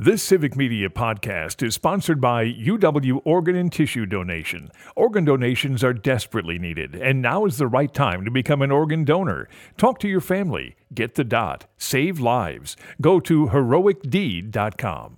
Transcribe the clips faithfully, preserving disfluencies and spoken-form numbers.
This Civic Media podcast is sponsored by U W Organ and Tissue Donation. Organ donations are desperately needed, and now is the right time to become an organ donor. Talk to your family. Get the dot. Save lives. Go to heroic deed dot com.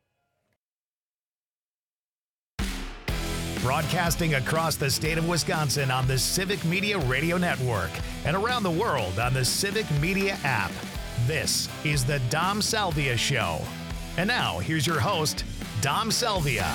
Broadcasting across the state of Wisconsin on the Civic Media Radio Network and around the world on the Civic Media app. This is the Dom Salvia Show. And now, here's your host, Dom Salvia.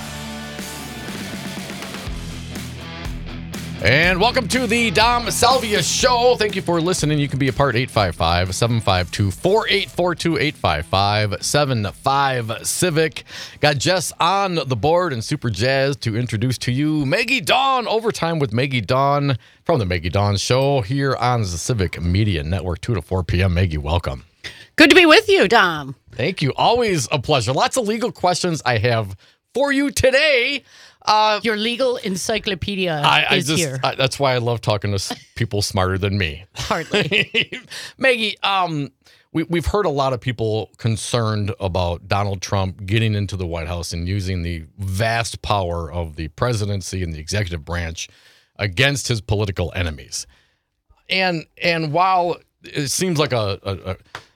And welcome to the Dom Salvia Show. Thank you for listening. You can be a part eight five five, seven five two, four eight four two, eight five five, seven five Civic. Got Jess on the board and super jazzed to introduce to you Maggie Dawn. Overtime with Maggie Dawn from the Maggie Dawn Show here on the Civic Media Network, two to four p.m. Maggie, welcome. Good to be with you, Dom. Thank you. Always a pleasure. Lots of legal questions I have for you today. Uh, Your legal encyclopedia I, I is just, here. I, that's why I love talking to people smarter than me. Hardly. Maggie, um, we, we've heard a lot of people concerned about Donald Trump getting into the White House and using the vast power of the presidency and the executive branch against his political enemies. And and while it seems like a, a, a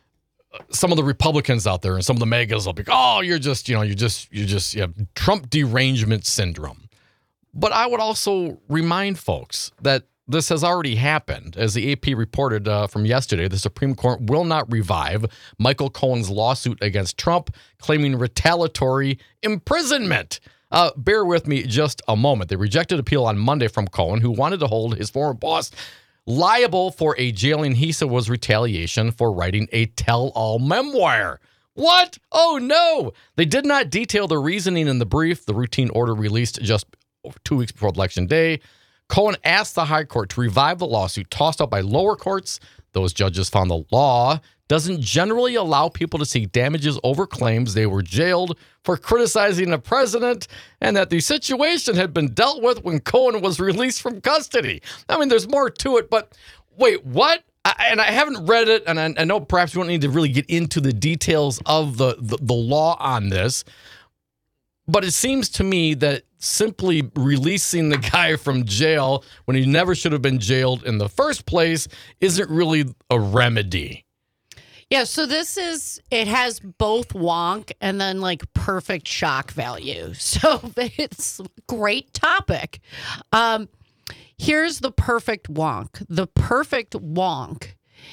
some of the Republicans out there and some of the megas will be, oh, you're just, you know, you just, you just, you have Trump derangement syndrome. But I would also remind folks that this has already happened. As the A P reported uh, from yesterday, the Supreme Court will not revive Michael Cohen's lawsuit against Trump, claiming retaliatory imprisonment. Uh, bear with me just a moment. They rejected appeal on Monday from Cohen, who wanted to hold his former boss liable for a jailing he said was retaliation for writing a tell-all memoir. What? Oh, no. They did not detail the reasoning in the brief. The routine order released just two weeks before Election Day. Cohen asked the high court to revive the lawsuit tossed out by lower courts. Those judges found the law doesn't generally allow people to seek damages over claims they were jailed for criticizing the president and that the situation had been dealt with when Cohen was released from custody. I mean, there's more to it, but wait, what? I, and I haven't read it, and I, I know perhaps we don't need to really get into the details of the, the, the law on this, but it seems to me that simply releasing the guy from jail when he never should have been jailed in the first place isn't really a remedy. Yeah, so this is, it has both wonk and then like perfect shock value. So it's a great topic. Um, here's the perfect wonk. The perfect wonk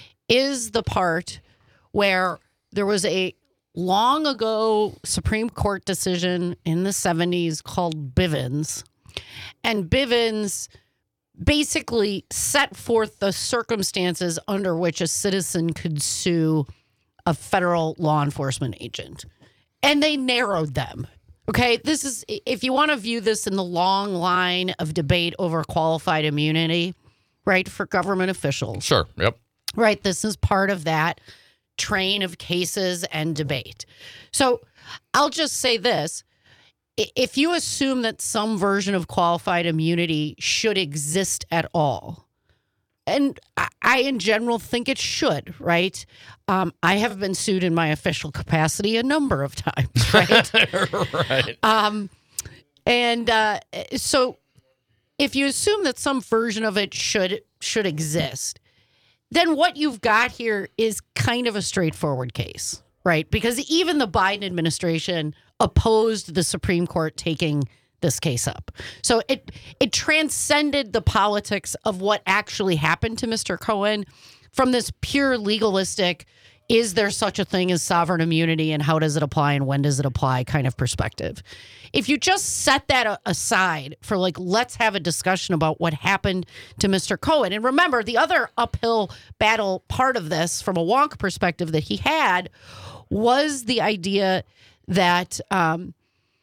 is the part where there was a long ago Supreme Court decision in the seventies called Bivens. And Bivens basically set forth the circumstances under which a citizen could sue a federal law enforcement agent. And they narrowed them. Okay, this is, if you want to view this in the long line of debate over qualified immunity, right, for government officials. Sure, yep. Right, this is part of that train of cases and debate. So I'll just say this. If you assume that some version of qualified immunity should exist at all, and I, in general, think it should, right? Um, I have been sued in my official capacity a number of times, right? Right. Um, and uh, so if you assume that some version of it should should exist, then what you've got here is kind of a straightforward case, right? Because even the Biden administration opposed the Supreme Court taking this case up. So it it transcended the politics of what actually happened to Mister Cohen from this pure legalistic, is there such a thing as sovereign immunity and how does it apply and when does it apply kind of perspective. If you just set that aside for like, let's have a discussion about what happened to Mister Cohen. And remember, the other uphill battle part of this from a wonk perspective that he had was the idea that, um,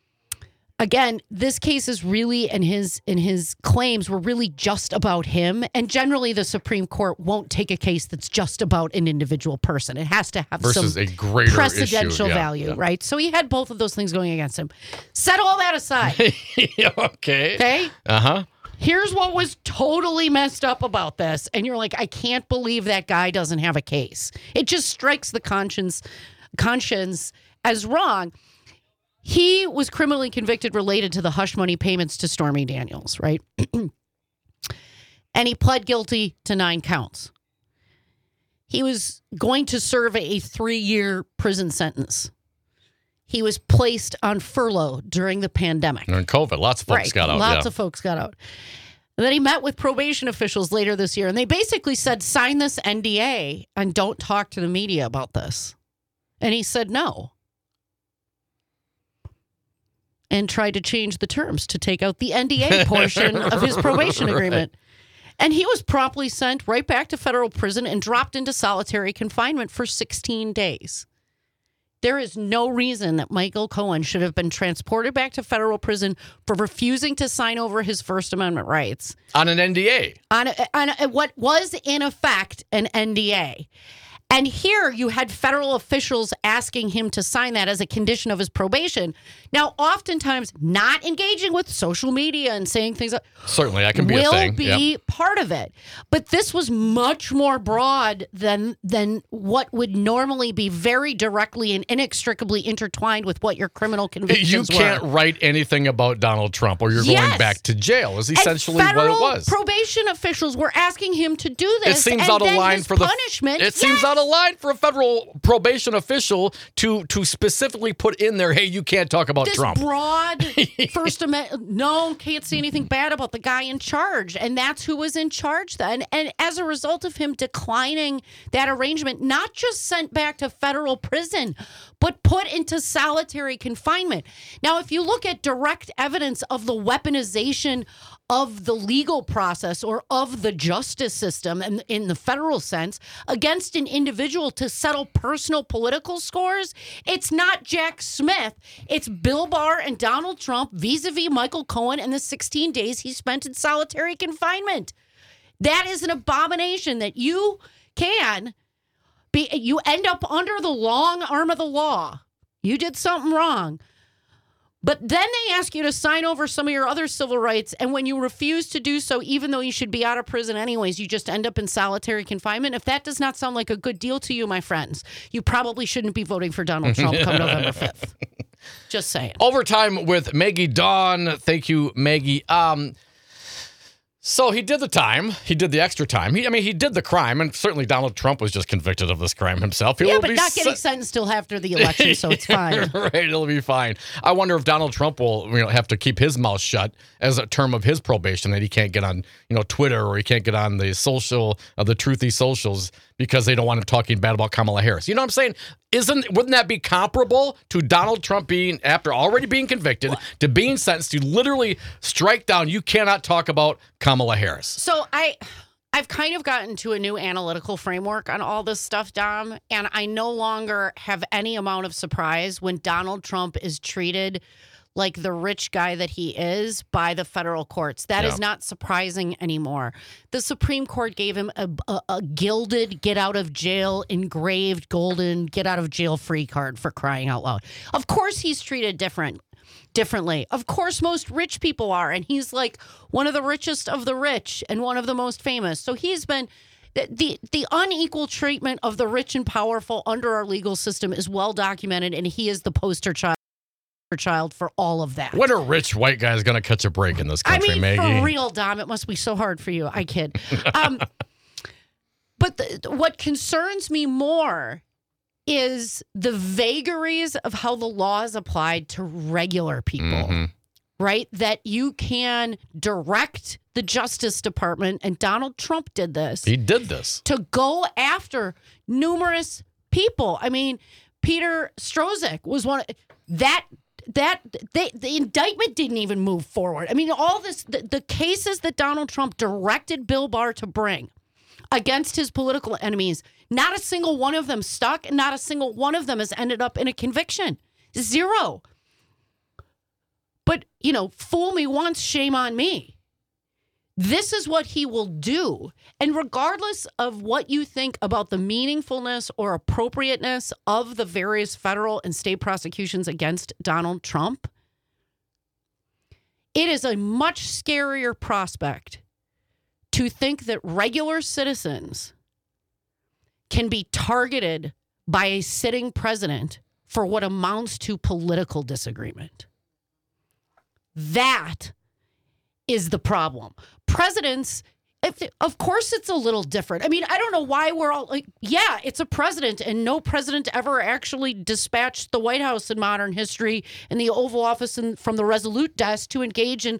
again, this case is really, and his and his claims were really just about him. And generally, the Supreme Court won't take a case that's just about an individual person. It has to have Versus some a greater precedential issue. Yeah, value, yeah. right? So he had both of those things going against him. Set all that aside. Okay. Okay? Uh-huh. Here's what was totally messed up about this. And you're like, I can't believe that guy doesn't have a case. It just strikes the conscience conscience as wrong. He was criminally convicted related to the hush money payments to Stormy Daniels, right? And he pled guilty to nine counts. He was going to serve a three-year prison sentence. He was placed on furlough during the pandemic. During COVID, lots of folks right. got out. Lots yeah. of folks got out. And then he met with probation officials later this year, and they basically said, sign this N D A and don't talk to the media about this. And he said no. And tried to change the terms to take out the N D A portion of his probation Right. agreement. And he was promptly sent right back to federal prison and dropped into solitary confinement for sixteen days. There is no reason that Michael Cohen should have been transported back to federal prison for refusing to sign over his First Amendment rights. On an N D A. On, a, on a, what was, in effect, an N D A. And here you had federal officials asking him to sign that as a condition of his probation. Now, oftentimes, not engaging with social media and saying things like Certainly, that can be will a thing. be Yep. part of it. But this was much more broad than than what would normally be very directly and inextricably intertwined with what your criminal convictions You were. can't write anything about Donald Trump or you're going Yes. back to jail is And essentially what federal it was. probation officials were asking him to do It this. seems and out of then line his for the punishment. It seems Yes. out of line for a federal probation official to to specifically put in there, hey, you can't talk about This Trump. broad First Amendment, no, can't say anything bad about the guy in charge. And that's who was in charge then. And as a result of him declining that arrangement, not just sent back to federal prison, but put into solitary confinement. Now, if you look at direct evidence of the weaponization of the legal process or of the justice system and in the federal sense against an individual to settle personal political scores, it's not Jack Smith. It's Bill Barr and Donald Trump vis-a-vis Michael Cohen and the sixteen days he spent in solitary confinement. That is an abomination that you can be, you end up under the long arm of the law. You did something wrong. But then they ask you to sign over some of your other civil rights. And when you refuse to do so, even though you should be out of prison anyways, you just end up in solitary confinement. If that does not sound like a good deal to you, my friends, you probably shouldn't be voting for Donald Trump come November fifth. Just saying. Overtime with Maggie Dawn. Thank you, Maggie. Um, so he did the time. He did the extra time. He, I mean, he did the crime, and certainly Donald Trump was just convicted of this crime himself. He Yeah, will but be not getting se- sentenced till after the election, so it's fine. Right, it'll be fine. I wonder if Donald Trump will, you know, have to keep his mouth shut as a term of his probation, that he can't get on, you know, Twitter or he can't get on the social, uh, the truthy socials because they don't want him talking bad about Kamala Harris. You know what I'm saying? Isn't wouldn't that be comparable to Donald Trump being, after already being convicted, to being sentenced to literally strike down? You cannot talk about Kamala Harris. So I, I've kind of gotten to a new analytical framework on all this stuff, Dom, and I no longer have any amount of surprise when Donald Trump is treated like the rich guy that he is by the federal courts. That Yeah. is not surprising anymore. The Supreme Court gave him a, a, a gilded get out of jail, engraved golden get out of jail free card, for crying out loud. Of course he's treated different. differently. Of course, most rich people are, and he's like one of the richest of the rich and one of the most famous. So he's been the the, the unequal treatment of the rich and powerful under our legal system is well documented, and he is the poster child child for all of that. When a rich white guy is going to catch a break in this I country, mean, Maggie? for real, Dom, it must be so hard for you. I kid. Um, but the, what concerns me more is the vagaries of how the law is applied to regular people, Mhm. right? That you can direct the Justice Department, and Donald Trump did this, He did this. to go after numerous people. I mean, Peter Strzok was one of that. That they, the indictment didn't even move forward. I mean, all this, the, the cases that Donald Trump directed Bill Barr to bring against his political enemies, not a single one of them stuck, and not a single one of them has ended up in a conviction. Zero. But, you know, fool me once, shame on me. This is what he will do. And regardless of what you think about the meaningfulness or appropriateness of the various federal and state prosecutions against Donald Trump, it is a much scarier prospect to think that regular citizens can be targeted by a sitting president for what amounts to political disagreement. That is the problem. Presidents, if, of course, it's a little different. I mean, I don't know why we're all like, yeah, it's a president, and no president ever actually dispatched the White House in modern history and the Oval Office and from the Resolute desk to engage in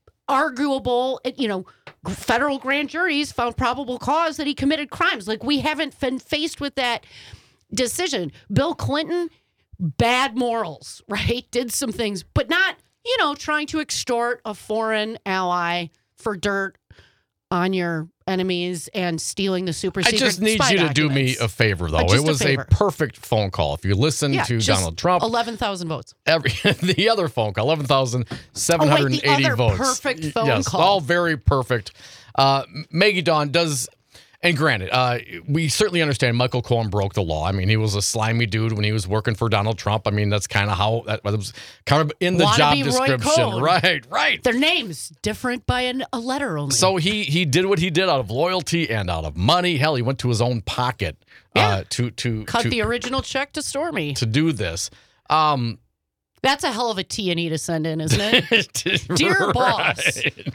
arguable, you know, federal grand juries found probable cause that he committed crimes. Like, we haven't been faced with that decision. Bill Clinton, bad morals, right? Did some things, but not, you know, trying to extort a foreign ally for dirt on your enemies and stealing the super secret I just need spy you to documents. do me a favor, though. Uh, It was a, a perfect phone call. If you listen yeah, to just Donald Trump, eleven thousand votes. Every the other phone call, eleven thousand seven hundred eighty oh, wait, the other votes. perfect phone yes, call. all very perfect. Uh, Maggie Dawn does, and granted, uh, we certainly understand Michael Cohen broke the law. I mean, he was a slimy dude when he was working for Donald Trump. I mean, that's kind of how that was kind of in the Wannabe job Roy description. Cohn. Right, right. Their names different by an, a letter only. So he he did what he did out of loyalty and out of money. Hell, he went to his own pocket Yeah. uh, to to cut to, the original check to Stormy. to do this. Um, That's a hell of a T and E to send in, isn't it? Dear right. boss,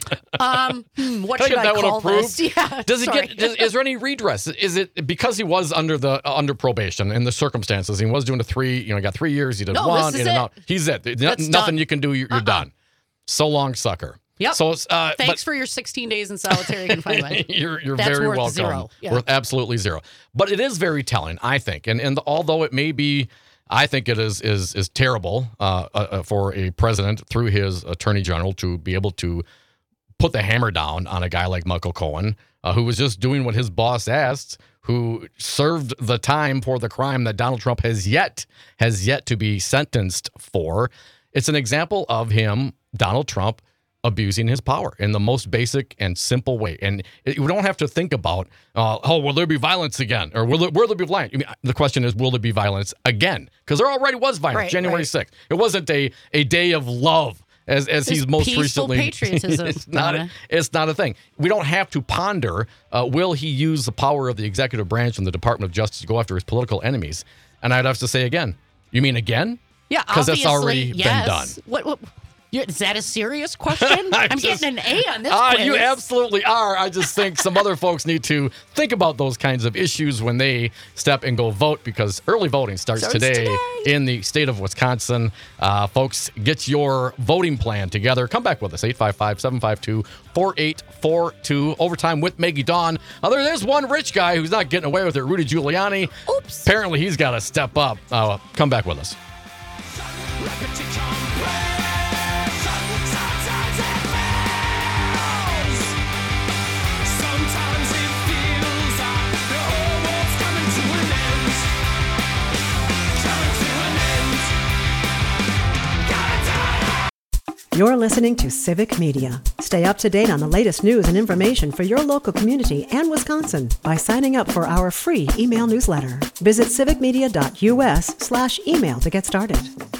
um, hmm, what Can I should get I that one call approved? this? Yeah, Does he sorry. get? Does, is there any redress? Is it because he was under the uh, under probation in the circumstances? He was doing a three. You know, he got three years. He did No, one this is in and it. out. He's it. No- That's nothing done. you can do. You're, you're Uh-uh. done. So long, sucker. Yep. So it's, uh, Thanks for your sixteen days in solitary confinement. but you're you're That's very worth welcome. zero. Yeah. Worth absolutely zero. But it is very telling, I think. And and although it may be. I think it is is is terrible uh, uh, for a president through his attorney general to be able to put the hammer down on a guy like Michael Cohen, uh, who was just doing what his boss asked, who served the time for the crime that Donald Trump has yet has yet to be sentenced for. It's an example of him, Donald Trump, abusing his power in the most basic and simple way. And it, we don't have to think about, uh, oh, will there be violence again? Or will there, will there be violence? I mean, the question is, will there be violence again? Because there already was violence, Right, January right. sixth. It wasn't a, a day of love as, as he's It's most peaceful recently. patriotism, it's, not a, Donna. it's not a thing. We don't have to ponder, uh, will he use the power of the executive branch and the Department of Justice to go after his political enemies? And I'd have to say again, you mean again? Yeah, Because that's obviously, already been yes. done. What? what you- is that a serious question? I'm, I'm just- getting an A on this Ah, quiz. you absolutely are. I just think some other folks need to think about those kinds of issues when they step and go vote, because early voting starts, Starts today, today. in the state of Wisconsin. Uh, folks, get your voting plan together. Come back with us, eight five five, seven five two, four eight four two. Overtime with Maggie Dawn. Uh, there is one rich guy who's not getting away with it, Rudy Giuliani. Oops. Apparently, he's got to step up. Uh, come back with us. You're listening to Civic Media. Stay up to date on the latest news and information for your local community and Wisconsin by signing up for our free email newsletter. Visit civicmedia.us slash email to get started.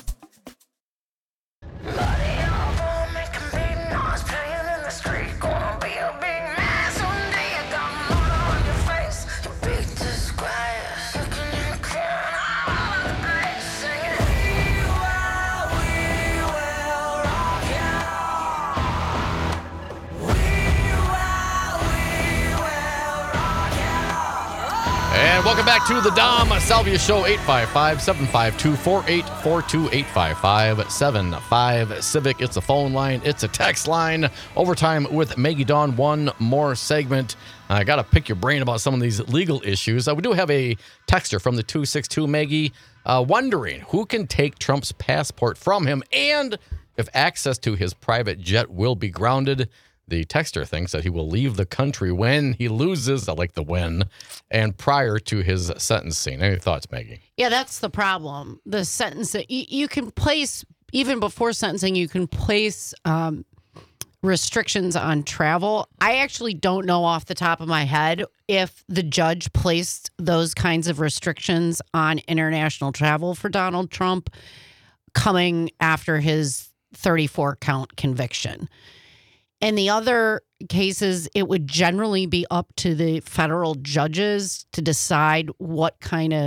And welcome back to the Dom Salvia Show, eight five five, seven five two, four eight four two, eight five five, seven five Civic. It's a phone line. It's a text line. Overtime with Maggie Dawn. One more segment. I got to pick your brain about some of these legal issues. Uh, we do have a texter from the two six two, Maggie, uh, wondering who can take Trump's passport from him and if access to his private jet will be grounded. The texter thinks that he will leave the country when he loses, I like the win, and prior to his sentencing. Any thoughts, Maggie? Yeah, that's the problem. The sentence that you, you can place, even before sentencing, you can place um, restrictions on travel. I actually don't know off the top of my head if the judge placed those kinds of restrictions on international travel for Donald Trump coming after his thirty-four count conviction. In the other cases, it would generally be up to the federal judges to decide what kind of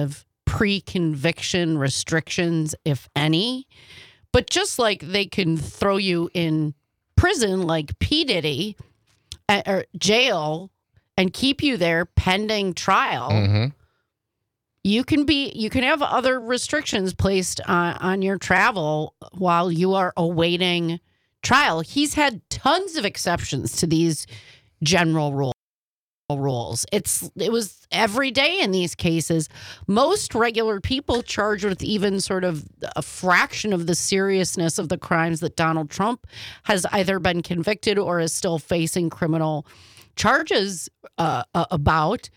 pre-conviction restrictions, if any. But just like they can throw you in prison like P. Diddy, uh, or jail, and keep you there pending trial, Mm-hmm. you can be you can have other restrictions placed on, on your travel while you are awaiting trial. He's had tons of exceptions to these general rules. rules. It's it was every day in these cases. Most regular people charged with even sort of a fraction of the seriousness of the crimes that Donald Trump has either been convicted or is still facing criminal charges uh, about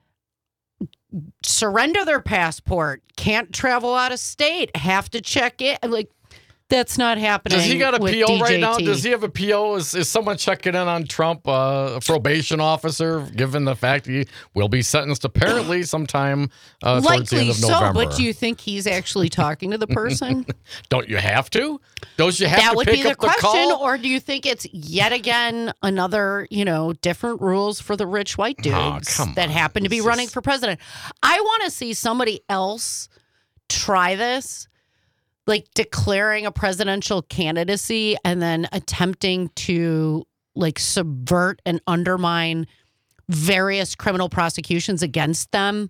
surrender their passport, can't travel out of state, have to check it. Like, that's not happening. Does he got a with P O D J T. right now? Does he have a P O? Is, is someone checking in on Trump, uh, a probation officer, given the fact he will be sentenced apparently sometime uh, towards the Likely end of so, November? but do you think he's actually talking to the person? Don't you have to? Don't you have That to would pick be the up the question. call? Or do you think it's yet again another, you know, different rules for the rich white dudes Oh, come that on. happen to be This running is- for president? I want to see somebody else try this, like declaring a presidential candidacy and then attempting to like subvert and undermine various criminal prosecutions against them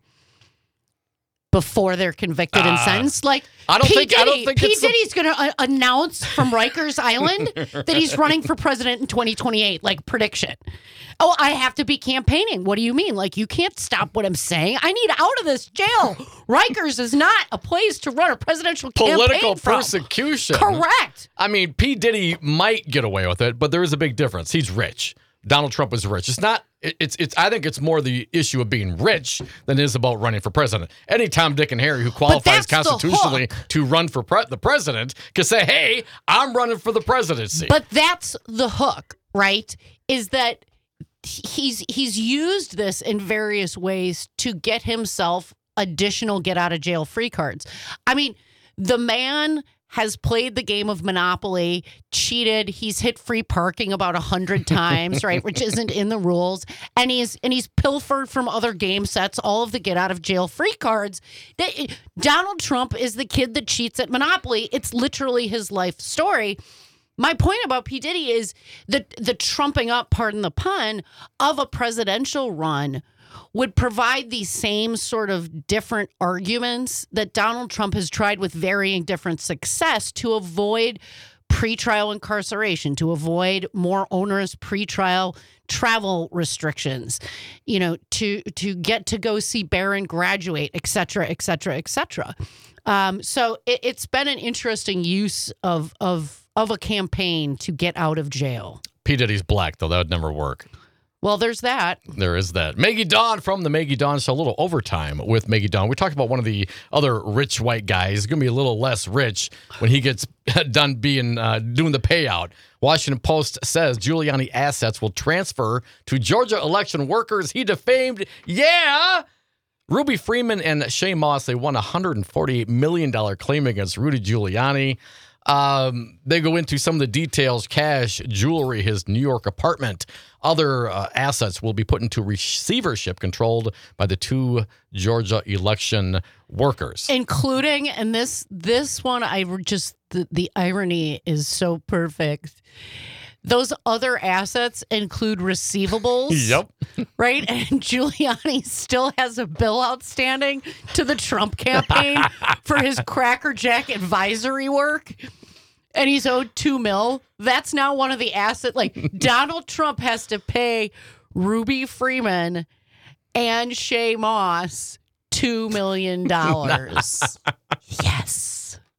before they're convicted and Uh, sentenced. Like, I don't P. think- Diddy, I don't think P. it's the- Diddy's going to uh, announce from Rikers Island that he's running for president in twenty twenty-eight, like prediction. Oh, I have to be campaigning. What do you mean? Like, you can't stop what I'm saying. I need out of this jail. Rikers is not a place to run a presidential Political campaign from. persecution. Correct. I mean, P. Diddy might get away with it, but there is a big difference. He's rich. Donald Trump is rich. It's not. it- It's. It's. I think it's more the issue of being rich than it is about running for president. Any Tom, Dick, and Harry who qualifies that's the constitutionally to run for pre- the president can say, "Hey, I'm running for the presidency." But that's the hook, right? Is that he's he's used this in various ways to get himself additional get out of jail free cards. I mean, the man has played the game of Monopoly, cheated. He's hit free parking about a hundred times, right? Which isn't in the rules. And he's and he's pilfered from other game sets all of the get out of jail free cards. They- Donald Trump is the kid that cheats at Monopoly. It's literally his life story. My point about P. Diddy is the the trumping up, pardon the pun, of a presidential run would provide the same sort of different arguments that Donald Trump has tried with varying different success to avoid pretrial incarceration, to avoid more onerous pretrial travel restrictions, you know, to to get to go see Barron graduate, et cetera, et cetera, et cetera. Um, so it, it's been an interesting use of of of a campaign to get out of jail. P. Diddy's black, though. That would never work. Well, there's that. There is that. Maggie Dawn from the Maggie Dawn Show. A little overtime with Maggie Dawn. We talked about one of the other rich white guys. He's going to be a little less rich when he gets done being uh, doing the payout. Washington Post says Giuliani assets will transfer to Georgia election workers he defamed. Yeah. Ruby Freeman and Shay Moss, they won a one hundred forty-eight million dollars claim against Rudy Giuliani. Um, they go into some of the details: cash, jewelry, his New York apartment. Other uh, assets will be put into receivership controlled by the two Georgia election workers. Including, and this this one, I just, the, the irony is so perfect. Those other assets include receivables. Yep. Right? And Giuliani still has a bill outstanding to the Trump campaign for his Cracker Jack advisory work. And he's owed two mil. That's now one of the assets. Like, Donald Trump has to pay Ruby Freeman and Shay Moss two million dollars. Yes.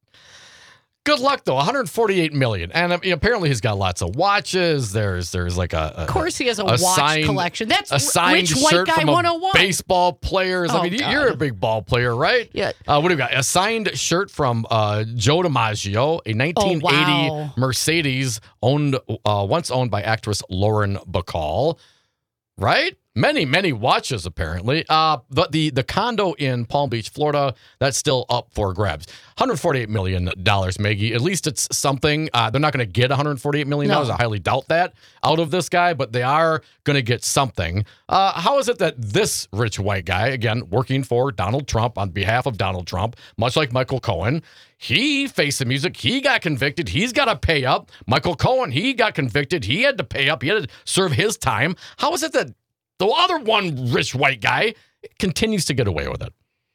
Good luck, though. one hundred forty-eight million dollars. And uh, apparently he's got lots of watches. There's there's like a, a Of course he has a, a watch signed- collection. That's a signed rich white shirt guy from a one oh one. baseball players. I Oh, mean, you- God. you're a big ball player, right? Yeah. Uh, what do we got? A signed shirt from uh, Joe DiMaggio, a nineteen eighty Oh, wow. Mercedes owned uh, once owned by actress Lauren Bacall. Right? Many, many watches, apparently. Uh, but the, the condo in Palm Beach, Florida, that's still up for grabs. one hundred forty-eight million dollars, Maggie. At least it's something. Uh, they're not going to get one hundred forty-eight million dollars. No. I highly doubt that out of this guy, but they are going to get something. Uh, how is it that this rich white guy, again, working for Donald Trump on behalf of Donald Trump, much like Michael Cohen, he faced the music. He got convicted. He's got to pay up. Michael Cohen, he got convicted. He had to pay up. He had to serve his time. How is it that the other one rich white guy continues to get away with it?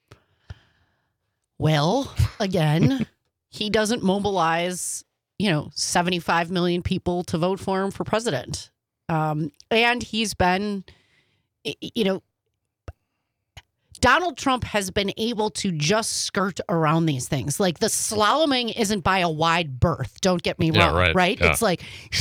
Well, again, he doesn't mobilize, you know, seventy-five million people to vote for him for president. Um, and he's been, you know, Donald Trump has been able to just skirt around these things. Like the slaloming isn't by a wide berth. Don't get me wrong, yeah, right? right? Yeah. It's like,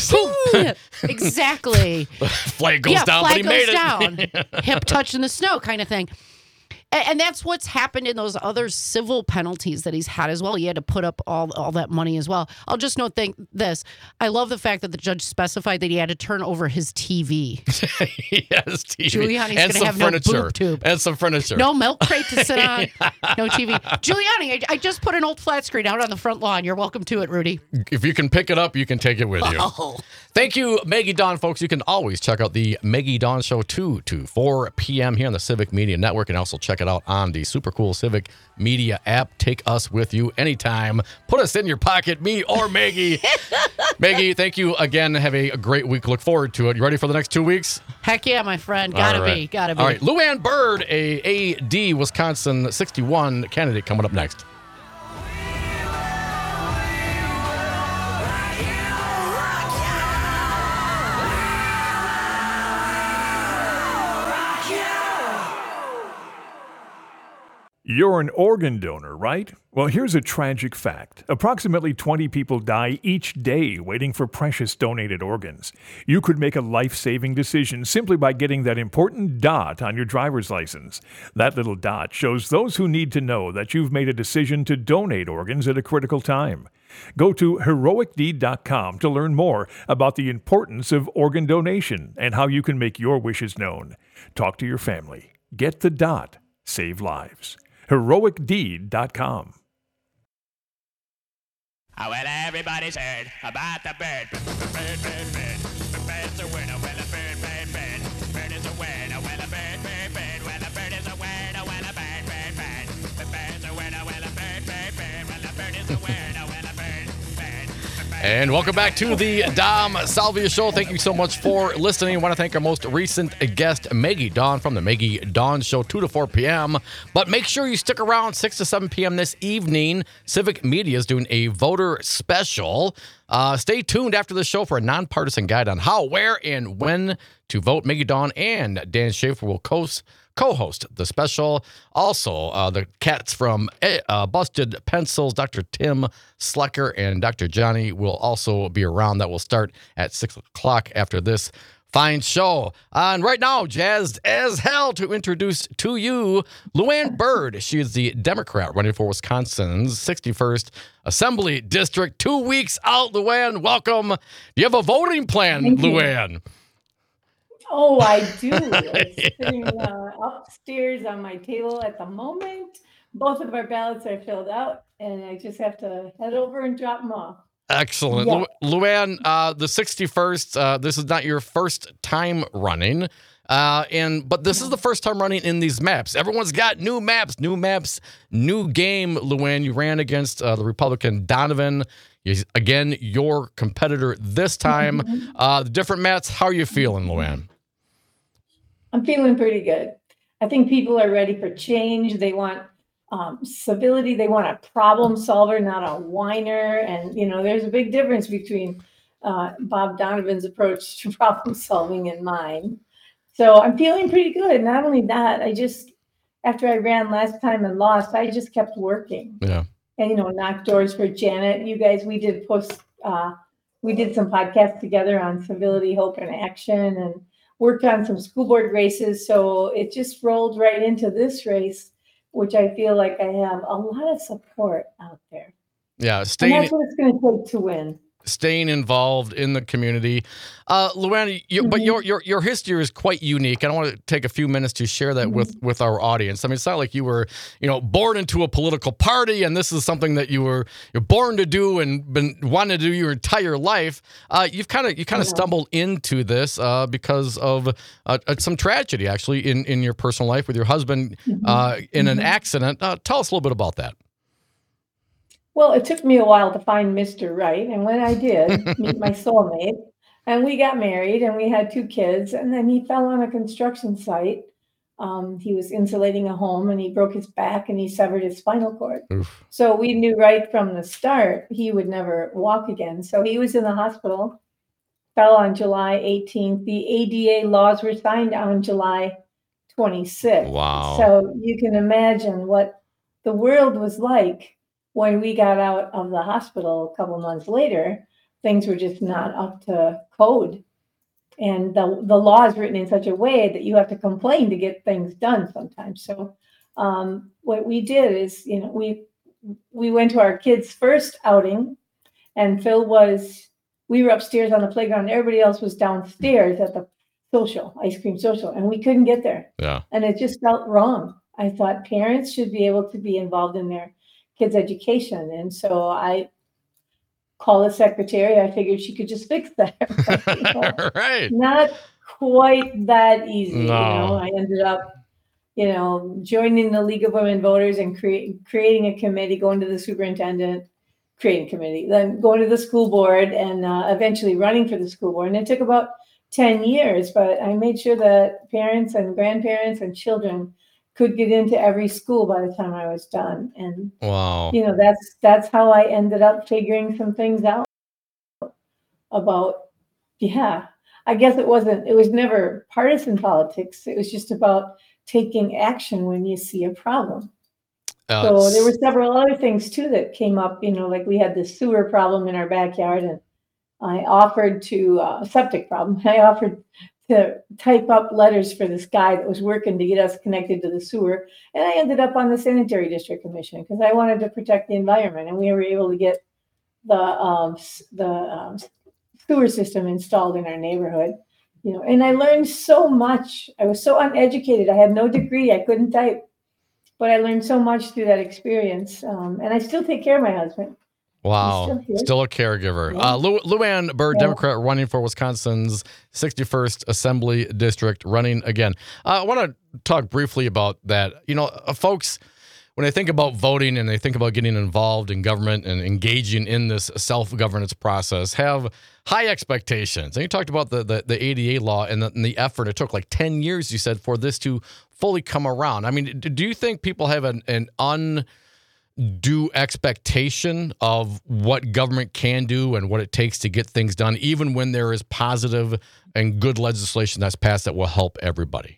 exactly. Flag goes yeah, down, flag but he goes made it. down. Hip touch in the snow kind of thing. And, and that's what's happened in those other civil penalties that he's had as well. He had to put up all, all that money as well. I'll just note think this. I love the fact that the judge specified that he had to turn over his T V. Yes, T V. Giuliani's going to have furniture. no boob tube. And some furniture. No milk crate to sit on. No T V. Giuliani, I, I just put an old flat screen out on the front lawn. You're welcome to it, Rudy. If you can pick it up, you can take it with you. Oh. Thank you, Maggie Dawn, folks. You can always check out the Maggie Dawn Show two to four p.m. here on the Civic Media Network, and also check it out on the super cool Civic Media app. Take us with you anytime. Put us in your pocket, me or Maggie. Maggie, thank you again. Have a great week. Look forward to it. You ready for the next two weeks? Heck yeah, my friend. Gotta right. be. Gotta be. All right. Luann Bird, a A D Wisconsin sixty-one candidate, coming up next. You're an organ donor, right? Well, here's a tragic fact. Approximately twenty people die each day waiting for precious donated organs. You could make a life-saving decision simply by getting that important dot on your driver's license. That little dot shows those who need to know that you've made a decision to donate organs at a critical time. Go to heroic deed dot com to learn more about the importance of organ donation and how you can make your wishes known. Talk to your family. Get the dot. Save lives. heroic deed dot com. Oh, well, everybody's heard about the bird. Bird, bird, bird. Bird's a word. Oh, well, a bird, bird, bird. Bird is a word. Oh, well, a bird, bird, bird. Well, a bird is a word. Oh, well, a bird, bird, bird. The bird's a word. Oh, well, a bird, bird, bird. Well, a bird is a word. Oh, well, a bird, bird. And welcome back to the Dom Salvia Show. Thank you so much for listening. I want to thank our most recent guest, Maggie Dawn from the Maggie Dawn Show, two to four p.m. But make sure you stick around six to seven p.m. this evening. Civic Media is doing a voter special. Uh, stay tuned after the show for a nonpartisan guide on how, where, and when to vote. Maggie Dawn and Dan Schaefer will co-host co-host the special. Also, uh, the cats from uh, Busted Pencils, Doctor Tim Slecker and Doctor Johnny will also be around. That will start at six o'clock after this fine show. Uh, and right now, jazzed as hell to introduce to you Luann Bird. She is the Democrat running for Wisconsin's sixty-first Assembly District. Two weeks out, Luann. Welcome. Do you have a voting plan, Thank you. Luann? Oh, I do. It's sitting uh, upstairs on my table at the moment. Both of our ballots are filled out, and I just have to head over and drop them off. Excellent. Yeah. Lu- Luann, uh, the sixty-first, uh, this is not your first time running, uh, and but this is the first time running in these maps. Everyone's got new maps, new maps, new game, Luann. You ran against uh, the Republican Donovan. He's, again, your competitor this time. Uh, the different maps, how are you feeling, Luann? I'm feeling pretty good. I think people are ready for change. They want um, civility. They want a problem solver, not a whiner. And, you know, there's a big difference between uh, Bob Donovan's approach to problem solving and mine. So I'm feeling pretty good. Not only that, I just, after I ran last time and lost, I just kept working. Yeah. And, you know, knocked doors for Janet. You guys, we did post, uh, we did some podcasts together on civility, hope, and action, and worked on some school board races. So it just rolled right into this race, which I feel like I have a lot of support out there. Yeah. And Staying, that's what it's going to take to win. staying involved in the community. Uh, Luann, you, mm-hmm. but your, your your history is quite unique. And I want to take a few minutes to share that mm-hmm. with, with our audience. I mean, it's not like you were, you know, born into a political party and this is something that you were you're born to do and been wanting to do your entire life. Uh, you've kind of you kind of yeah. stumbled into this uh, because of uh, some tragedy, actually, in, in your personal life with your husband mm-hmm. uh, in mm-hmm. an accident. Uh, tell us a little bit about that. Well, it took me a while to find Mister Right. And when I did meet my soulmate, and we got married and we had two kids, and then he fell on a construction site. Um, he was insulating a home and he broke his back and he severed his spinal cord. Oof. So we knew right from the start he would never walk again. So he was in the hospital, fell on July eighteenth. The A D A laws were signed on July twenty-sixth. Wow. So you can imagine what the world was like when we got out of the hospital a couple months later. Things were just not up to code. And the, the law is written in such a way that you have to complain to get things done sometimes. So um, what we did is, you know, we we went to our kids' first outing, and Phil was, we were upstairs on the playground, and everybody else was downstairs at the social, ice cream social, and we couldn't get there. Yeah. And it just felt wrong. I thought parents should be able to be involved in their kids' education. And so I called the secretary. I figured she could just fix that. But, you know, right. Not quite that easy. No. You know, I ended up, you know, joining the League of Women Voters and create, creating a committee, going to the superintendent, creating a committee, then going to the school board, and uh, eventually running for the school board. And it took about ten years, but I made sure that parents and grandparents and children could get into every school by the time I was done. And, wow. you know, that's, that's how I ended up figuring some things out about, yeah, I guess it wasn't, it was never partisan politics. It was just about taking action when you see a problem. Uh, so there were several other things too that came up, you know, like we had this sewer problem in our backyard, and I offered to, uh, a septic problem. I offered to type up letters for this guy that was working to get us connected to the sewer. And I ended up on the sanitary district commission because I wanted to protect the environment. And we were able to get the um, the um, sewer system installed in our neighborhood. You know, and I learned so much. I was so uneducated. I had no degree. I couldn't type. But I learned so much through that experience. Um, and I still take care of my husband. Wow. Still, still a caregiver. Yeah. Uh, Lu- Luann Bird, yeah. Democrat, running for Wisconsin's sixty-first Assembly District, running again. Uh, I want to talk briefly about that. You know, uh, folks, when they think about voting and they think about getting involved in government and engaging in this self-governance process, have high expectations. And you talked about the, the, the A D A law and the, and the effort. It took like ten years, you said, for this to fully come around. I mean, do you think people have an, an un... due expectation of what government can do and what it takes to get things done, even when there is positive and good legislation that's passed that will help everybody?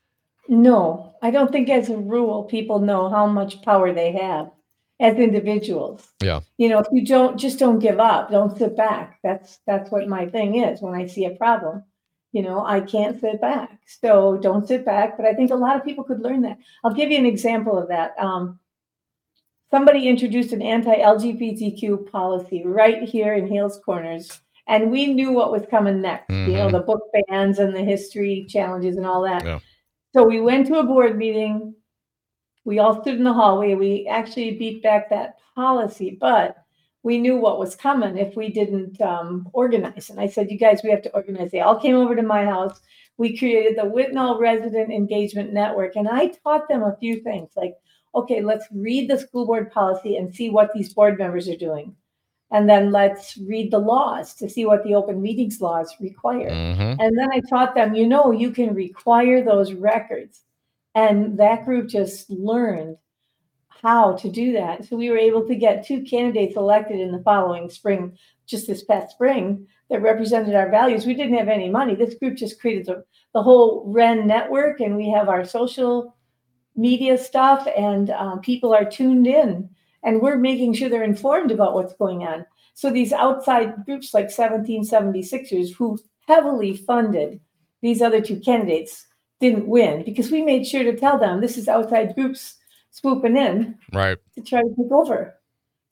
No, I don't think as a rule people know how much power they have as individuals. Yeah. You know, if you don't, just don't give up, don't sit back. That's that's what my thing is when I see a problem. You know, I can't sit back. So don't sit back. But I think a lot of people could learn that. I'll give you an example of that. Um, Somebody introduced an anti-L G B T Q policy right here in Hales Corners, and we knew what was coming next. Mm-hmm. You know, the book bans and the history challenges and all that. Yeah. So we went to a board meeting. We all stood in the hallway. We actually beat back that policy, but we knew what was coming if we didn't um, organize. And I said, you guys, we have to organize. They all came over to my house. We created the Whitnall Resident Engagement Network, and I taught them a few things like, okay, let's read the school board policy and see what these board members are doing. And then let's read the laws to see what the open meetings laws require. Mm-hmm. And then I taught them, you know, you can require those records. And that group just learned how to do that. So we were able to get two candidates elected in the following spring, just this past spring, that represented our values. We didn't have any money. This group just created the, the whole R E N network, and we have our social media stuff, and um, people are tuned in, and we're making sure they're informed about what's going on. So these outside groups like seventeen seventy-sixers who heavily funded these other two candidates didn't win because we made sure to tell them this is outside groups swooping in right to try to take over.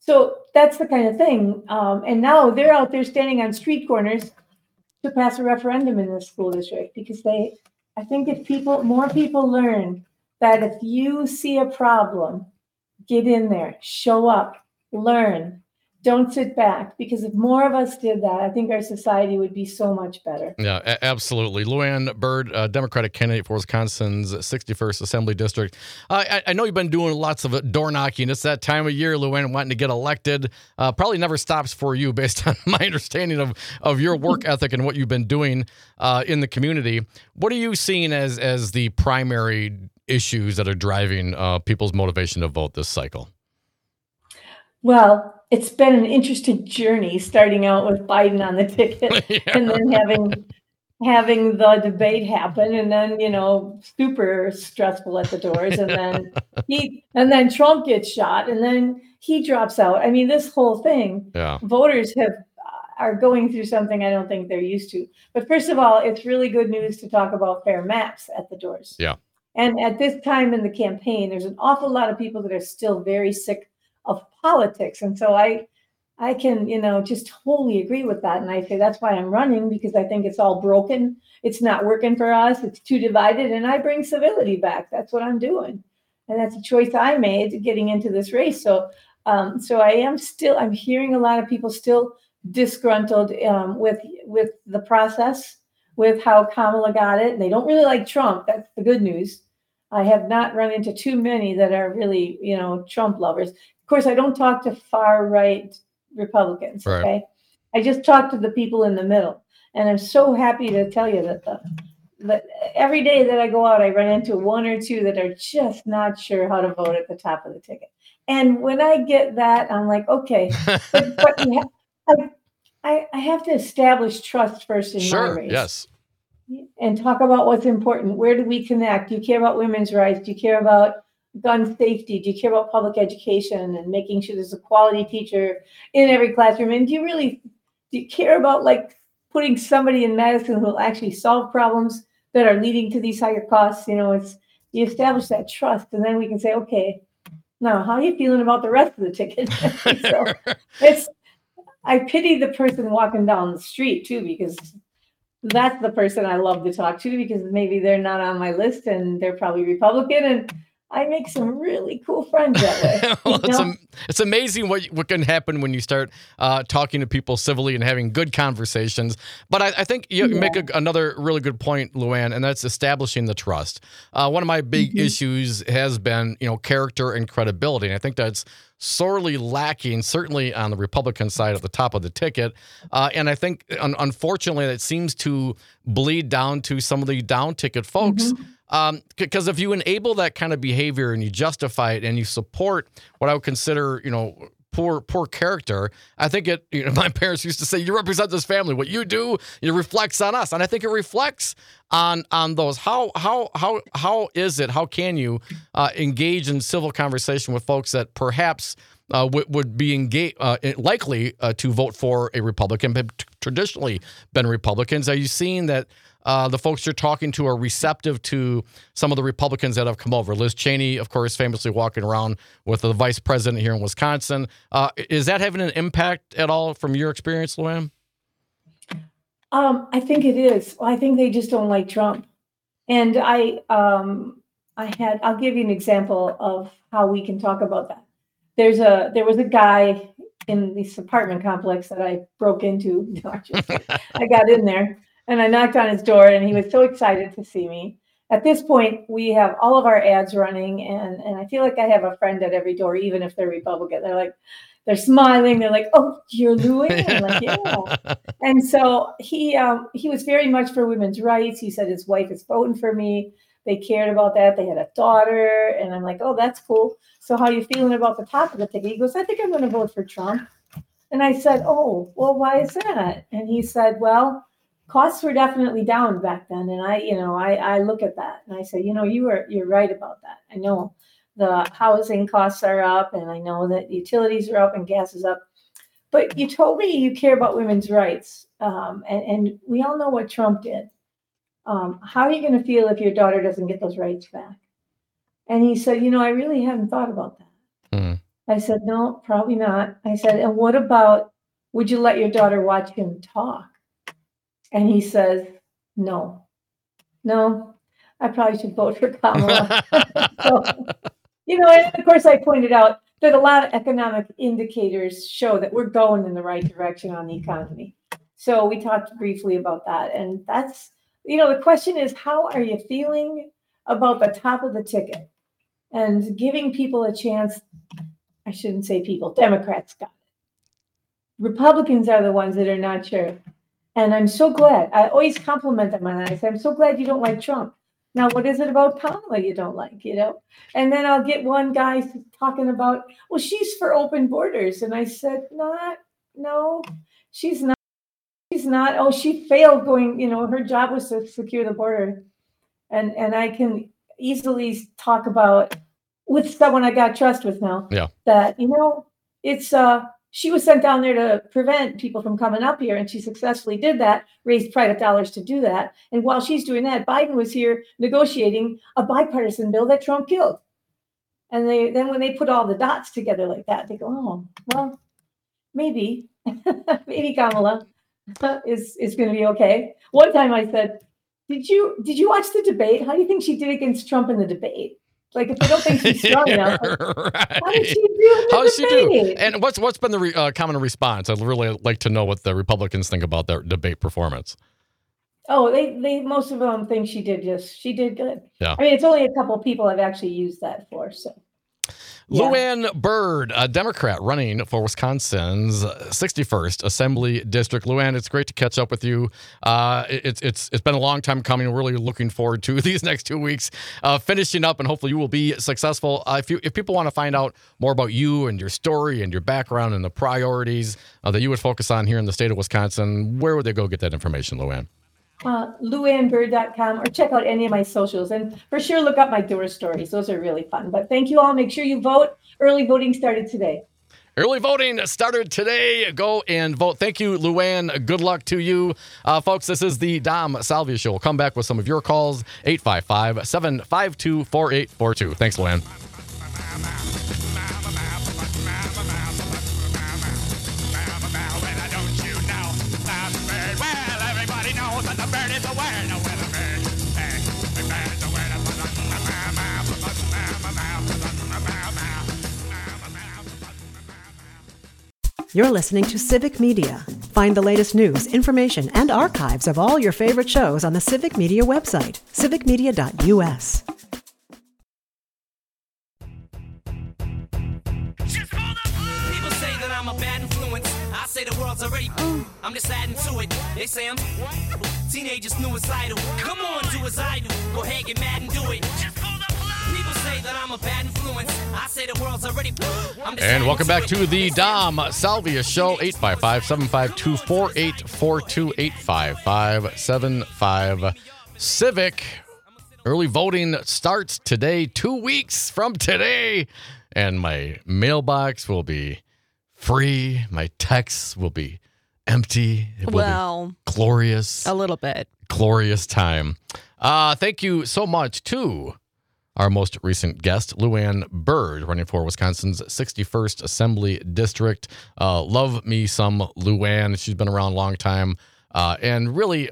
So that's the kind of thing. Um, and now they're out there standing on street corners to pass a referendum in this school district because they, I think if people, more people learn that if you see a problem, get in there, show up, learn, don't sit back. Because if more of us did that, I think our society would be so much better. Yeah, a- absolutely. Luann Byrd, uh, Democratic candidate for Wisconsin's sixty-first Assembly District. Uh, I, I know you've been doing lots of door knocking. It's that time of year, Luann, wanting to get elected. Uh, probably never stops for you based on my understanding of, of your work ethic and what you've been doing uh, in the community. What are you seeing as, as the primary issues that are driving uh, people's motivation to vote this cycle? Well, it's been an interesting journey starting out with Biden on the ticket Yeah. and then having having the debate happen and then, you know, super stressful at the doors and then he and then Trump gets shot and then he drops out. I mean, this whole thing, Yeah. voters have are going through something I don't think they're used to. But first of all, it's really good news to talk about fair maps at the doors. Yeah. And at this time in the campaign, there's an awful lot of people that are still very sick of politics. And so I I can, you know, just totally agree with that. And I say that's why I'm running, because I think it's all broken. It's not working for us. It's too divided. And I bring civility back. That's what I'm doing. And that's a choice I made getting into this race. So um, so I am still, I'm hearing a lot of people still disgruntled um, with with the process, with how Kamala got it. They don't really like Trump. That's the good news. I have not run into too many that are really, you know, Trump lovers. Of course, I don't talk to far right Republicans. Right. Okay, I just talk to the people in the middle, and I'm so happy to tell you that the that every day that I go out, I run into one or two that are just not sure how to vote at the top of the ticket. And when I get that, I'm like, okay, but, but you ha- I, I have to establish trust first in my Sure. race. Yes. And talk about what's important. Where do we connect? Do you care about women's rights? Do you care about gun safety? Do you care about public education and making sure there's a quality teacher in every classroom? And do you really do you care about like putting somebody in Madison who will actually solve problems that are leading to these higher costs? You know, it's you establish that trust, and then we can say, okay, now how are you feeling about the rest of the ticket? So it's I pity the person walking down the street too, because that's the person I love to talk to, because maybe they're not on my list and they're probably Republican, and I make some really cool friends that way. Well, you it's, know? am- it's amazing what what can happen when you start uh, talking to people civilly and having good conversations. But I, I think you Yeah. make a, another really good point, Luann, and that's establishing the trust. Uh, one of my big Mhm. issues has been, you know, character and credibility. And I think that's sorely lacking, certainly on the Republican side at the top of the ticket. Uh, and I think, un- unfortunately, that seems to bleed down to some of the down ticket folks. Um, because if you enable that kind of behavior and you justify it and you support what I would consider, you know, poor poor character, I think it, you know, my parents used to say, you represent this family. What you do, it reflects on us. And I think it reflects on on those. How how how how is it? How can you uh, engage in civil conversation with folks that perhaps uh, w- would be engaged, uh, likely uh, to vote for a Republican, but t- traditionally been Republicans? Are you seeing that Uh, the folks you're talking to are receptive to some of the Republicans that have come over? Liz Cheney, of course, famously walking around with the vice president here in Wisconsin. Uh, is that having an impact at all from your experience, Luann? Um, I think it is. Well, I think they just don't like Trump. And I, um, I had. I'll give you an example of how we can talk about that. There's a. There was a guy in this apartment complex that I broke into. No, I just- I got in there. And I knocked on his door, and he was so excited to see me. At this point, we have all of our ads running, and, and I feel like I have a friend at every door, even if they're Republican. They're like, they're smiling. They're like, "Oh, you're Luann?" I'm like, "Yeah." And so he um, he was very much for women's rights. He said his wife is voting for me. They cared about that. They had a daughter, and I'm like, "Oh, that's cool. So how are you feeling about the top of the ticket?" He goes, "I think I'm going to vote for Trump." And I said, "Oh, well, why is that?" And he said, "Well, costs were definitely down back then." And I, you know, I, I look at that and I say, you know, you were, you're right about that. I know the housing costs are up, and I know that utilities are up and gas is up, but you told me you care about women's rights. Um, and, and we all know what Trump did. Um, how are you going to feel if your daughter doesn't get those rights back? And he said, you know, I really haven't thought about that. Mm. I said, no, probably not. I said, and what about, would you let your daughter watch him talk? And he says, no, no, I probably should vote for Kamala. So, you know, and of course I pointed out that a lot of economic indicators show that we're going in the right direction on the economy. So we talked briefly about that. And that's, you know, the question is, how are you feeling about the top of the ticket? And giving people a chance, I shouldn't say people, Democrats got it. Republicans are the ones that are not sure. And I'm so glad. I always compliment them on that. I say, I'm so glad you don't like Trump. Now, what is it about Kamala you don't like, you know? And then I'll get one guy talking about, well, she's for open borders. And I said, not, no, she's not. She's not. Oh, she failed going, you know, her job was to secure the border. And and I can easily talk about with someone I got trust with now. Yeah. That, you know, it's uh she was sent down there to prevent people from coming up here, and she successfully did that, raised private dollars to do that. And while she's doing that, Biden was here negotiating a bipartisan bill that Trump killed. And they then when they put all the dots together like that, they go, oh, well, maybe, maybe Kamala is is going to be okay. One time I said, did you did you watch the debate? How do you think she did against Trump in the debate? Like, if they don't think she's strong enough, like, right. how did she do? How does she do? debate? And what's what's been the re, uh, common response? I'd really like to know what the Republicans think about their debate performance. Oh, they they most of them think she did just she did good. Yeah. I mean, it's only a couple people I've actually used that for. So. Yeah. Luann Byrd, a Democrat running for Wisconsin's sixty-first Assembly District. Luann, it's great to catch up with you. Uh, it's it's it's been a long time coming. We're really looking forward to these next two weeks, uh, finishing up, and hopefully you will be successful. Uh, if you if people want to find out more about you and your story and your background and the priorities uh, that you would focus on here in the state of Wisconsin, where would they go get that information, Luann? Uh, luann byrd dot com, or check out any of my socials, and for sure look up my door stories. Those are really fun. But thank you all. Make sure you vote. Early voting started today. Early voting started today. Go and vote. Thank you, Luann. Good luck to you. Uh, folks, this is the Dom Salvia Show. We'll come back with some of your calls. eight five five, seven five two, four eight four two. Thanks, Luann. You're listening to Civic Media. Find the latest news, information, and archives of all your favorite shows on the Civic Media website, civic media dot u s. People say that I'm a bad influence. I say the world's already. I'm just adding to it. They say I'm teenagers suicidal. Come on, do as I do. Go ahead, get mad and do it. People say that I'm a bad influence. I say the world's already. And welcome back to the Dom Salvia Show. eight five five, seven five two, four eight four two, eight five five, seven five Civic. Early voting starts today, two weeks from today. And my mailbox will be free. My texts will be empty. It will well, be glorious. a little bit. Glorious time. Uh, thank you so much to our most recent guest, Luann Byrd, running for Wisconsin's sixty-first Assembly District. Uh, love me some Luann. She's been around a long time. Uh, and really,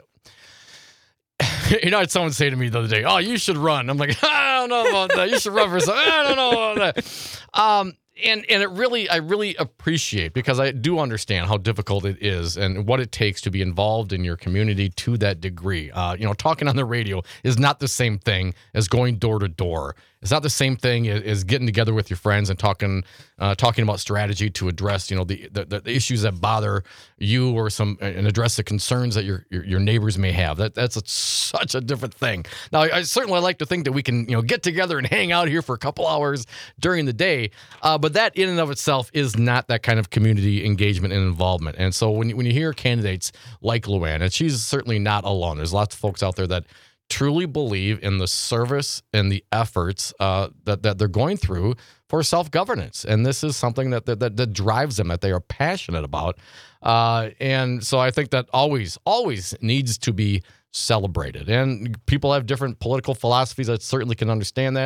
you know, I had someone say to me the other day, oh, you should run. I'm like, I don't know about that. You should run for something. I don't know about that. Um, and and it really, I really appreciate, because I do understand how difficult it is and what it takes to be involved in your community to that degree. Uh, you know, talking on the radio is not the same thing as going door to door. It's not the same thing as, as getting together with your friends and talking uh, talking about strategy to address, you know, the, the the issues that bother you, or some and address the concerns that your your, your neighbors may have. That that's a, such a different thing. Now, I, I certainly like to think that we can, you know, get together and hang out here for a couple hours during the day, uh, but that in and of itself is not that kind of community engagement and involvement. And so when you, when you hear candidates like Luann, and she's certainly not alone. There's lots of folks out there that truly believe in the service and the efforts uh, that, that they're going through for self-governance. And this is something that that, that, that drives them, that they are passionate about. Uh, and so I think that always, always needs to be celebrated. And people have different political philosophies. I certainly can understand that.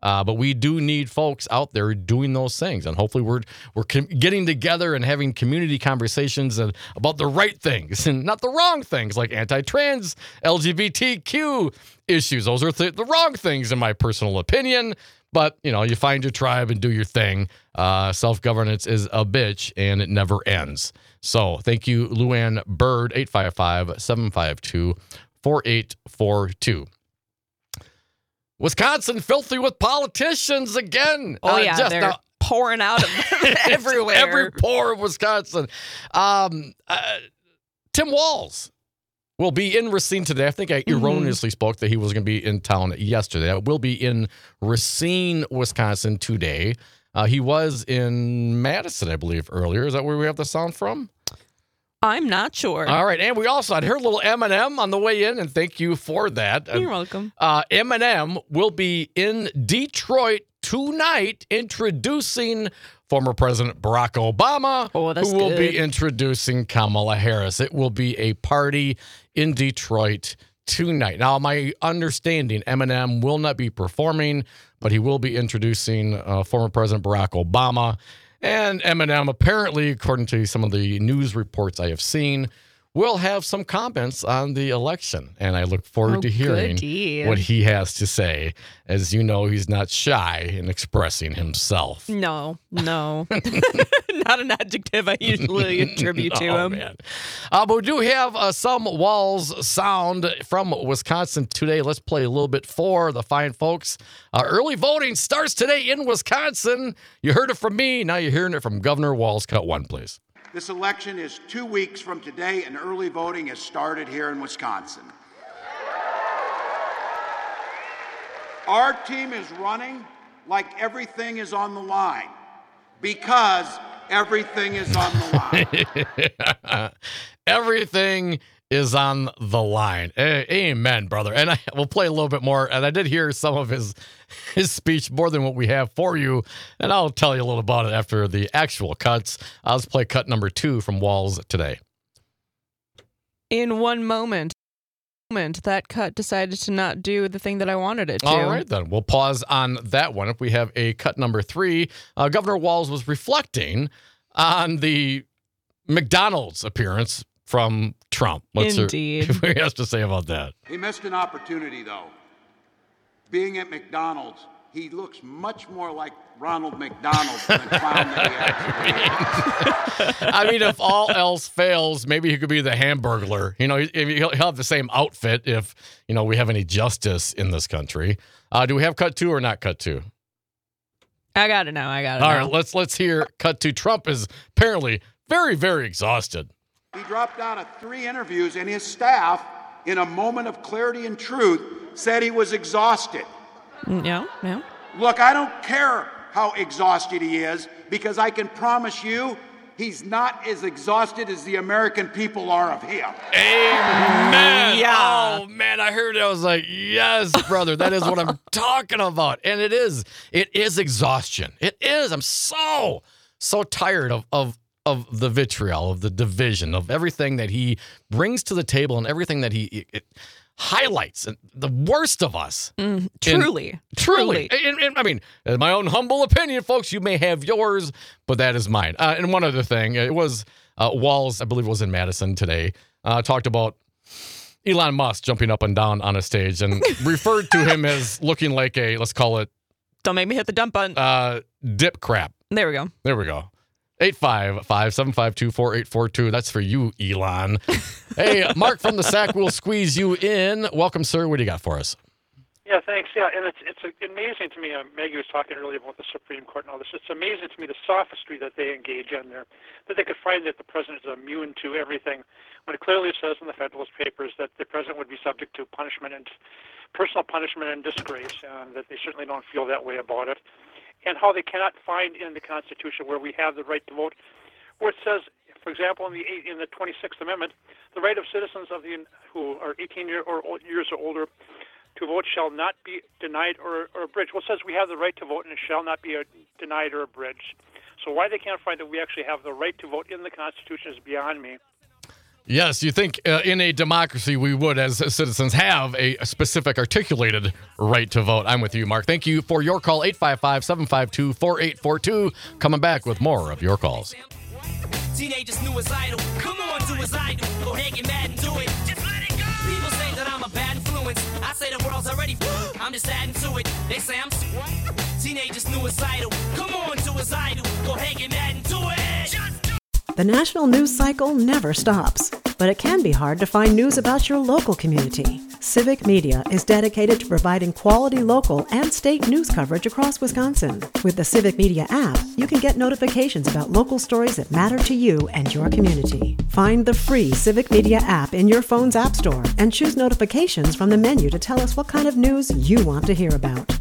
Uh, but we do need folks out there doing those things, and hopefully we're we're com- getting together and having community conversations and, about the right things and not the wrong things, like anti-trans, L G B T Q issues. Those are th- the wrong things, in my personal opinion. But, you know, you find your tribe and do your thing. Uh, self-governance is a bitch, and it never ends. So thank you, Luann Bird, eight five five, seven five two, four eight four two. Wisconsin filthy with politicians again. Oh, Uh, yeah, just they're now- pouring out of everywhere. Every pore of Wisconsin. Um, uh, Tim Walz will be in Racine today. I think I erroneously mm-hmm. spoke that he was going to be in town yesterday. I will be in Racine, Wisconsin today. Uh, he was in Madison, I believe, earlier. Is that where we have the sound from? I'm not sure. All right, and we also had heard a little Eminem on the way in, and thank you for that. You're welcome. Uh, Eminem will be in Detroit tonight introducing former President Barack Obama, oh, that's who will good. be introducing Kamala Harris. It will be a party in Detroit tonight. Now, my understanding, Eminem will not be performing, but he will be introducing uh, former President Barack Obama. And Eminem, apparently, according to some of the news reports I have seen, will have some comments on the election. And I look forward Oh, to hearing goody. what he has to say. As you know, he's not shy in expressing himself. No, no. Not an adjective I usually attribute to Oh, him. man. Uh, but we do have uh, some Walz sound from Wisconsin today. Let's play a little bit for the fine folks. Uh, early voting starts today in Wisconsin. You heard it from me. Now you're hearing it from Governor Walz. Cut one, please. This election is two weeks from today, and early voting has started here in Wisconsin. Our team is running like everything is on the line, because everything is on the line. Everything is on the line. A- Amen, brother. And I will play a little bit more. And I did hear some of his his speech, more than what we have for you. And I'll tell you a little about it after the actual cuts. I'll just play cut number two from Walz today. In one moment, moment, that cut decided to not do the thing that I wanted it to. All right, then. We'll pause on that one. If we have a cut number three, uh, Governor Walz was reflecting on the McDonald's appearance from Trump. What's Indeed. There, what he has to say about that? He missed an opportunity, though. Being at McDonald's, he looks much more like Ronald McDonald than the clown that he actually is. I mean, if all else fails, maybe he could be the Hamburglar. You know, he- he'll he'll have the same outfit if, you know, we have any justice in this country. Uh, do we have cut two or not cut two? I got it now. I got it All now. right, let's let's hear cut two. Trump is apparently very, very exhausted. He dropped out of three interviews, and his staff, in a moment of clarity and truth, said he was exhausted. Yeah, yeah. Look, I don't care how exhausted he is, because I can promise you he's not as exhausted as the American people are of him. Amen. Yeah. Oh, man, I heard it. I was like, yes, brother, that is what I'm talking about. And it is. It is exhaustion. It is. I'm so, so tired of, of, of the vitriol, of the division, of everything that he brings to the table and everything that he it, it highlights. And the worst of us. Mm, truly. And, truly. And, and, I mean, in my own humble opinion, folks, you may have yours, but that is mine. Uh, and one other thing, it was uh, Walz, I believe it was in Madison today, uh, talked about Elon Musk jumping up and down on a stage and referred to him as looking like a, let's call it, Don't make me hit the dump button. uh, dip crap. There we go. There we go. eight five five, seven five two, four eight four two. That's for you, Elon. Hey, Mark from the Sack will squeeze you in. Welcome, sir. What do you got for us? Yeah, thanks. Yeah, and it's it's amazing to me. Uh, Maggie was talking earlier about the Supreme Court and all this. It's amazing to me the sophistry that they engage in there, that they could find that the president is immune to everything, when it clearly says in the Federalist Papers that the president would be subject to punishment and personal punishment and disgrace, and that they certainly don't feel that way about it. And how they cannot find in the Constitution where we have the right to vote, where it says, for example, in the in the twenty-sixth Amendment, the right of citizens of the who are eighteen year or years or older to vote shall not be denied or, or abridged. Well, it says we have the right to vote and it shall not be a, denied or abridged. So why they can't find that we actually have the right to vote in the Constitution is beyond me. Yes, you think uh, in a democracy we would, as citizens, have a, a specific articulated right to vote. I'm with you, Mark. Thank you for your call, eight five five, seven five two, four eight four two. Coming back with more of your calls. Teenagers knew his idol. Come on, do his idol. Go ahead, get mad and do it. Just let it go. People say that I'm a bad influence. I say the world's already f- I'm just adding to it. They say I'm s- Teenagers knew his idol. Come on, do his idol. Go ahead, get mad and do it. Just do- The national news cycle never stops, but it can be hard to find news about your local community. Civic Media is dedicated to providing quality local and state news coverage across Wisconsin. With the Civic Media app, you can get notifications about local stories that matter to you and your community. Find the free Civic Media app in your phone's app store and choose notifications from the menu to tell us what kind of news you want to hear about.